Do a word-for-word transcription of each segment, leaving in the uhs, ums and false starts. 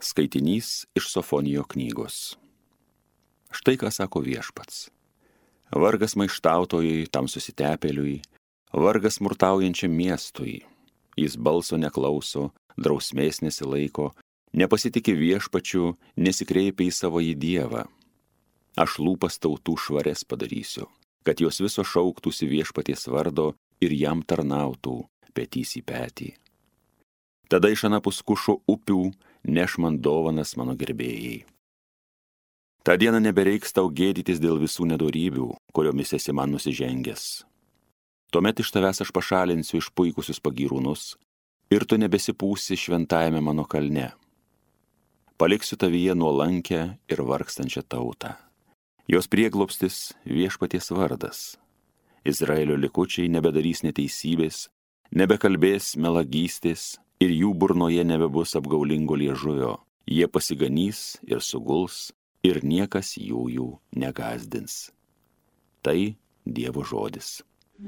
Skaitinys iš Sofonijo knygos. Štai ką sako Viešpats. Vargas maištautojui, tam susitepėliui, vargas smurtaujančiam miestui. Jis balso neklauso, drausmės nesilaiko, nepasitikė Viešpačiu, nesikreipia į savo į Dievą. Aš lūpas tautų švarias padarysiu, kad jos viso šauktųsi Viešpaties vardo ir jam tarnautų petys į petį. Tada iš anapus Kušo upių neš man dovanas mano gerbėjai. Ta diena nebereiks tau gėdytis dėl visų nedorybių, kuriomis esi man nusižengęs. Tuomet iš tavęs aš pašalinsiu išpuikusius pagyrūnus ir tu nebesipūsi šventajame mano kalne. Paliksiu tavyje nuolankę ir vargstančią tautą. Jos prieglobstis Viešpaties vardas. Izraelio likučiai nebedarys neteisybės, nebekalbės melagystės ir jų burnoje nebebus apgaulingo liežuvio. Jie pasiganys ir suguls ir niekas jų jų negąsdins. Tai Dievo žodis.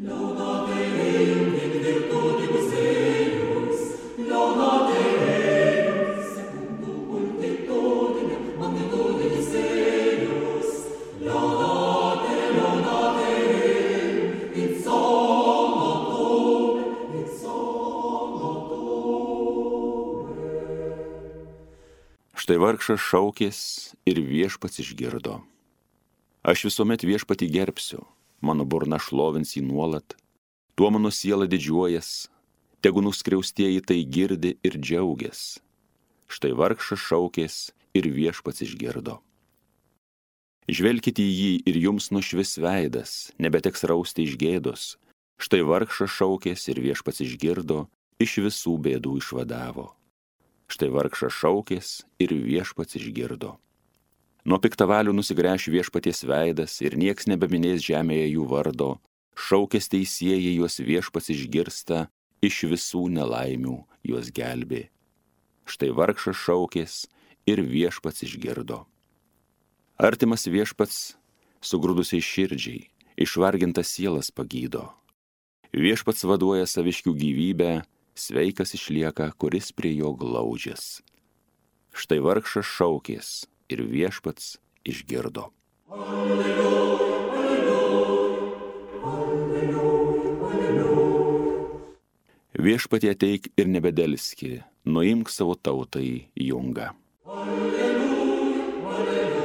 Štai vargšas šaukės ir Viešpats išgirdo. Aš visuomet Viešpatį gerbsiu, mano burna šlovins jį nuolat, tuo mano siela didžiuojas, tegu nuskriaustieji tai girdi ir džiaugias. Štai vargšas šaukės ir Viešpats išgirdo. Žvelkite į jį ir jums nušvis veidas, nebeteks rausti iš gėdos. Štai vargšas šaukės ir Viešpats išgirdo, iš visų bėdų išvadavo. Štai vargšas šaukės ir Viešpats išgirdo. Nuo piktavalių nusigręš Viešpaties veidas ir nieks nebeminės žemėje jų vardo. Šaukės teisieji juos Viešpats išgirsta, iš visų nelaimių juos gelbė. Štai vargšas šaukės ir Viešpats išgirdo. Artimas Viešpats sugrūdusiai širdžiai, išvargintas sielas pagydo. Viešpats vaduoja saviškių gyvybę, sveikas išlieka, kuris prie jo glaudžias. Štai vargšas šaukės ir Viešpats išgirdo. Alleluja, alleluja, alleluja, alleluja. Viešpatie ateik ir nebedelski, nuimk savo tautai jungą. Alleluja, alleluja.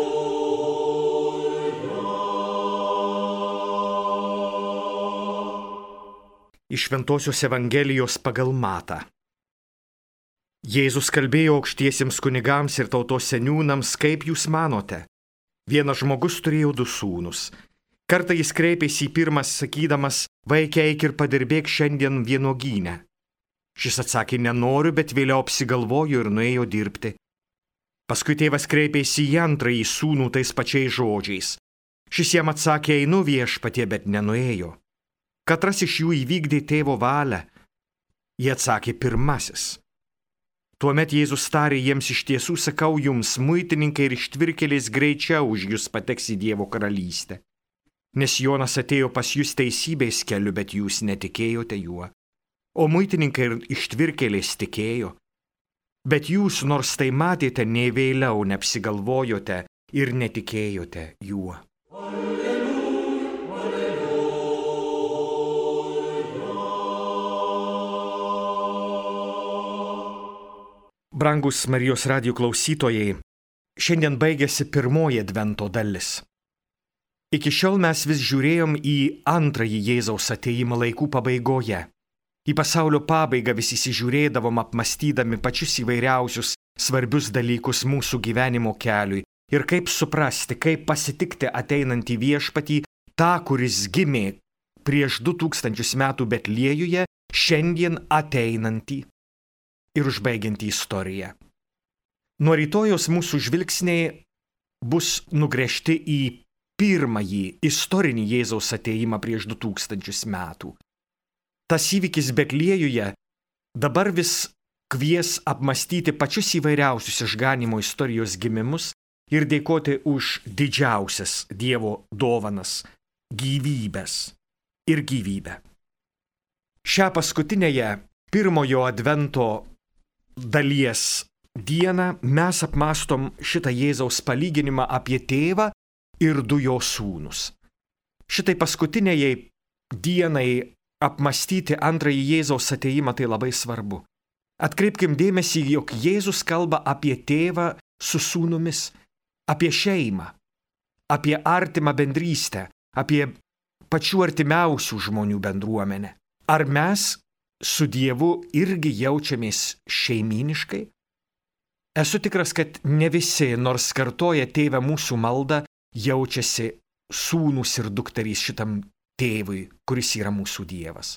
Iš Šventosios Evangelijos pagal Matą. Jėzus kalbėjo aukštiesiems kunigams ir tautos seniūnams, kaip jūs manote. Vienas žmogus turėjo du sūnus. Kartą jis kreipėsi į pirmą sakydamas, vaike eik ir padirbėk šiandien vynuogyne. Šis atsakė, nenoriu, bet vėliau apsigalvojo ir nuėjo dirbti. Paskui tėvas kreipėsi į antrąjį sūnų tais pačiais žodžiais. Šis jam atsakė, einu Viešpatie, bet nenuėjo. Katras iš jų įvykdė tėvo valią. Jie atsakė, pirmasis. Tuomet Jėzus tarė jiems, iš tiesų sakau jums, muitininkai ir ištvirkėlės greičiau už jūs pateks į Dievo karalystę. Nes Jonas atėjo pas jūs teisybės keliu, bet jūs netikėjote juo. O muitininkai ir ištvirkėlės tikėjo. Bet jūs, nors tai matėte, nei vėliau neapsigalvojote ir netikėjote juo. Brangus Marijos radijo klausytojai, šiandien baigėsi pirmoji Advento dalis. Iki šiol mes vis žiūrėjom į antrąjį Jėzaus atėjimą laikų pabaigoje. Į pasaulio pabaigą visi įsižiūrėdavom apmastydami pačius įvairiausius svarbius dalykus mūsų gyvenimo keliui ir kaip suprasti, kaip pasitikti ateinantį Viešpatį, tą, kuris gimė prieš du tūkstančius metų Betliejuje, šiandien ateinantį ir užbaigiantį istoriją. Nuo rytojos mūsų žvilgsniai bus nugręžti į pirmąjį istorinį Jėzaus atėjimą prieš du tūkstančius metų. Tas įvykis Betliejuje dabar vis kvies apmastyti pačius įvairiausius išganymo istorijos gimimus ir dėkoti už didžiausias Dievo dovanas – gyvybės ir gyvybę. Šią paskutinėje pirmojo Advento dalies dieną mes apmastom šitą Jėzaus palyginimą apie tėvą ir du jo sūnus. Šitai paskutiniai dienai apmastyti antrąjį Jėzaus ateimą tai labai svarbu. Atkreipkim dėmesį, jog Jėzus kalba apie tėvą su sūnumis, apie šeimą, apie artimą bendrystę, apie pačių artimiausių žmonių bendruomenę. Ar mes su Dievu irgi jaučiamės šeiminiškai? Esu tikras, kad ne visi, nors kartoja tėvę mūsų maldą, jaučiasi sūnus ir dukterys šitam tėvui, kuris yra mūsų Dievas.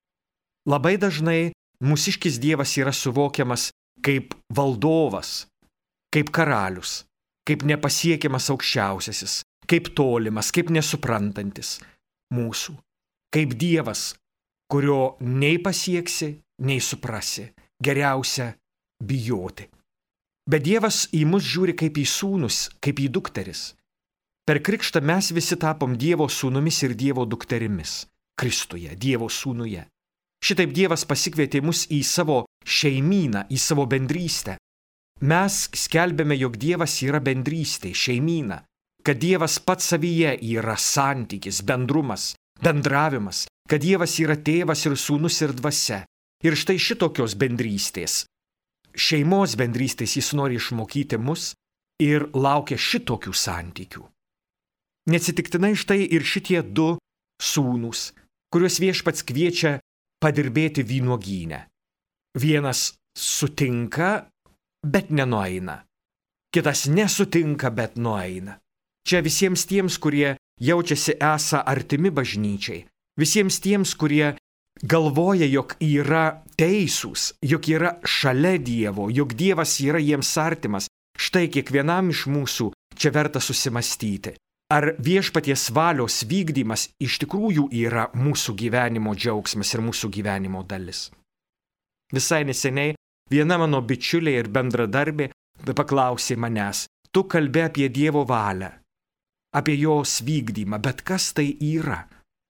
Labai dažnai mūsiškis Dievas yra suvokiamas kaip valdovas, kaip karalius, kaip nepasiekiamas aukščiausiasis, kaip tolimas, kaip nesuprantantis mūsų, kaip Dievas, kurio nei pasieksi, nei suprasi, geriausia bijoti. Bet Dievas į mus žiūri kaip į sūnus, kaip į dukteris. Per krikštą mes visi tapom Dievo sūnumis ir Dievo dukterimis, Kristuje, Dievo sūnuje. Šitaip Dievas pasikvietė mus į savo šeimyną, į savo bendrystę. Mes skelbėme, jog Dievas yra bendrystė, šeimyna, kad Dievas pats savyje yra santykis, bendrumas, bendravimas, kad Dievas yra tėvas ir sūnus ir dvasia. Ir štai šitokios bendrystės, šeimos bendrystės jis nori išmokyti mus ir laukia šitokių santykių. Neatsitiktinai štai ir šitie du sūnūs, kuriuos Viešpats kviečia padirbėti vynuogyne. Vienas sutinka, bet nenueina. Kitas nesutinka, bet nueina. Čia visiems tiems, kurie jaučiasi esą artimi bažnyčiai, visiems tiems, kurie galvoja, jog yra teisūs, jog yra šalia Dievo, jog Dievas yra jiems artimas, štai kiekvienam iš mūsų čia verta susimastyti. Ar viešpaties valios vykdymas iš tikrųjų yra mūsų gyvenimo džiaugsmas ir mūsų gyvenimo dalis? Visai neseniai viena mano bičiulė ir bendradarbė paklausė manęs, tu kalbi apie Dievo valią, apie jos vykdymą, bet kas tai yra?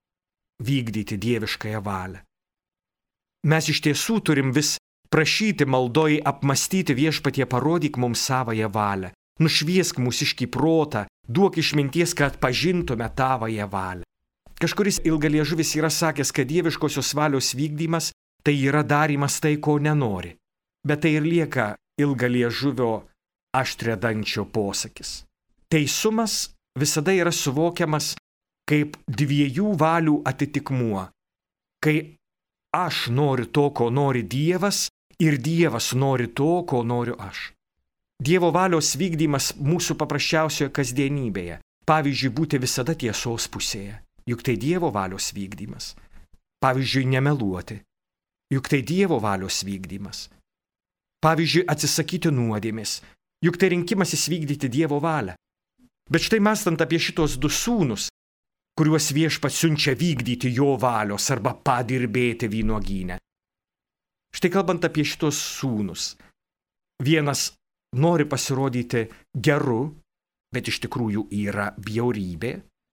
Vykdyti dieviškąją valią. Mes iš tiesų turim vis prašyti maldoj apmastyti Viešpatie, parodyk mums savąją valią, nušviesk mūsiškį protą, duok išminties, kad pažintume tavąją valią. Kažkuris ilgaliežuvis yra sakęs, kad dieviškosios valios vykdymas tai yra darymas tai, ko nenori, bet tai ir lieka ilgaliežuvio aštriadančio posakis. Teisumas visada yra suvokiamas kaip dviejų valių atitikmuo, kai aš noriu to, ko nori Dievas, ir Dievas nori to, ko noriu aš. Dievo valios vykdymas mūsų paprasčiausioje kasdienybėje, pavyzdžiui, būti visada tiesos pusėje, juk tai Dievo valios vykdymas. Pavyzdžiui, nemeluoti, juk tai Dievo valios vykdymas. Pavyzdžiui, atsisakyti nuodėmės, juk tai rinkimasis vykdyti Dievo valią. Bet štai mąstant apie šitos du sūnus, kuriuos Viešpats siunčia vykdyti jo valios arba padirbėti vynuogyne. Štai kalbant apie šitos sūnus, vienas nori pasirodyti geru, bet iš tikrųjų yra bjaurybė.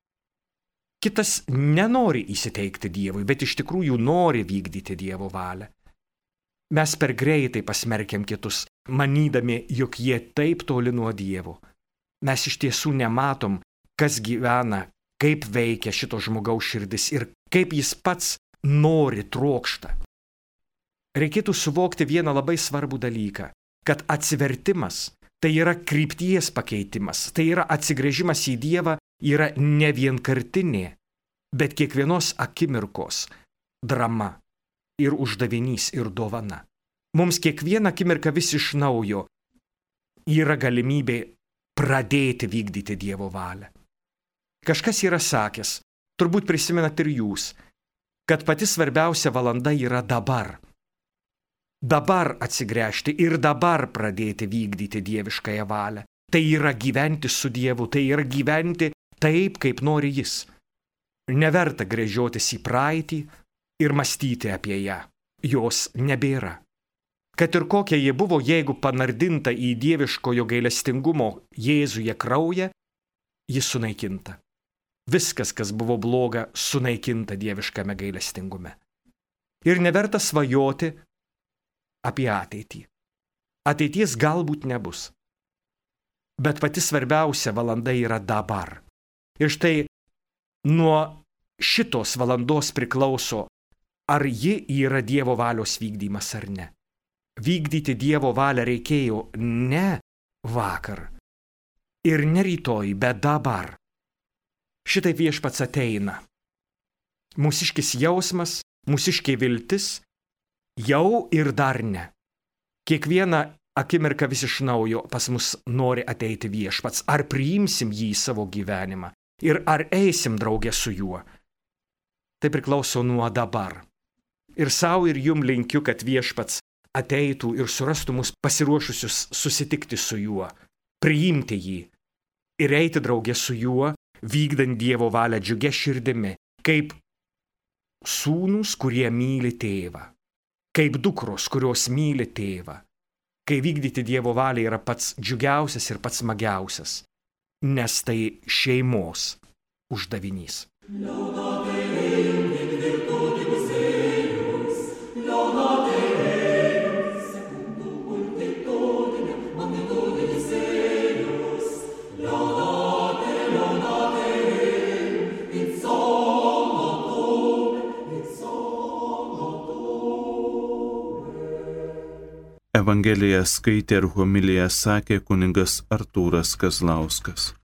Kitas nenori įsiteikti Dievui, bet iš tikrųjų nori vykdyti Dievo valią. Mes per greitai pasmerkiam kitus, manydami, jog jie taip toli nuo Dievo. Mes iš tiesų nematom, kas gyvena, kaip veikia šito žmogaus širdis ir kaip jis pats nori, trokšta. Reikėtų suvokti vieną labai svarbų dalyką, kad atsivertimas tai yra krypties pakeitimas, tai yra atsigręžimas į Dievą, yra ne vienkartinė, bet kiekvienos akimirkos drama ir uždavinys ir dovana. Mums kiekvieną akimirką vis iš naujo yra galimybė pradėti vykdyti Dievo valią. Kažkas yra sakęs, turbūt prisimenat ir jūs, kad pati svarbiausia valanda yra dabar. Dabar atsigręžti ir dabar pradėti vykdyti dieviškąją valią. Tai yra gyventi su Dievu, tai yra gyventi taip, kaip nori Jis. Neverta gręžiotis į praeitį ir mąstyti apie ją. Jos nebėra. Kad ir kokia ji buvo, jeigu panardinta į dieviškojo gailestingumo Jėzuje kraują, ji sunaikinta. Viskas, kas buvo bloga, sunaikinta dieviškame gailestingume. Ir neverta svajoti apie ateitį. Ateities galbūt nebus. Bet pati svarbiausia valanda yra dabar. Ir štai nuo šitos valandos priklauso, ar ji yra Dievo valios vykdymas ar ne. Vykdyti Dievo valią reikėjo ne vakar ir ne rytoj, bet dabar. Šitaip Viešpats ateina. Mūsiškis jausmas, mūsiškė viltis, jau ir dar ne. Kiekvieną akimirką vis iš naujo pas mus nori ateiti Viešpats. Ar priimsim jį į savo gyvenimą ir ar eisim draugė su juo. Tai priklauso nuo dabar. Ir savo ir jum linkiu, kad Viešpats ateitų ir surastų mus pasiruošusius susitikti su juo, priimti jį ir eiti draugė su juo, vykdant Dievo valią džiugia širdimi, kaip sūnūs, kurie myli tėvą, kaip dukros, kurios myli tėvą. Kai vykdyti Dievo valią yra pats džiugiausias ir pats smagiausias, nes tai šeimos uždavinys. Evangeliją skaitė ir homiliją sakė kunigas Artūras Kazlauskas.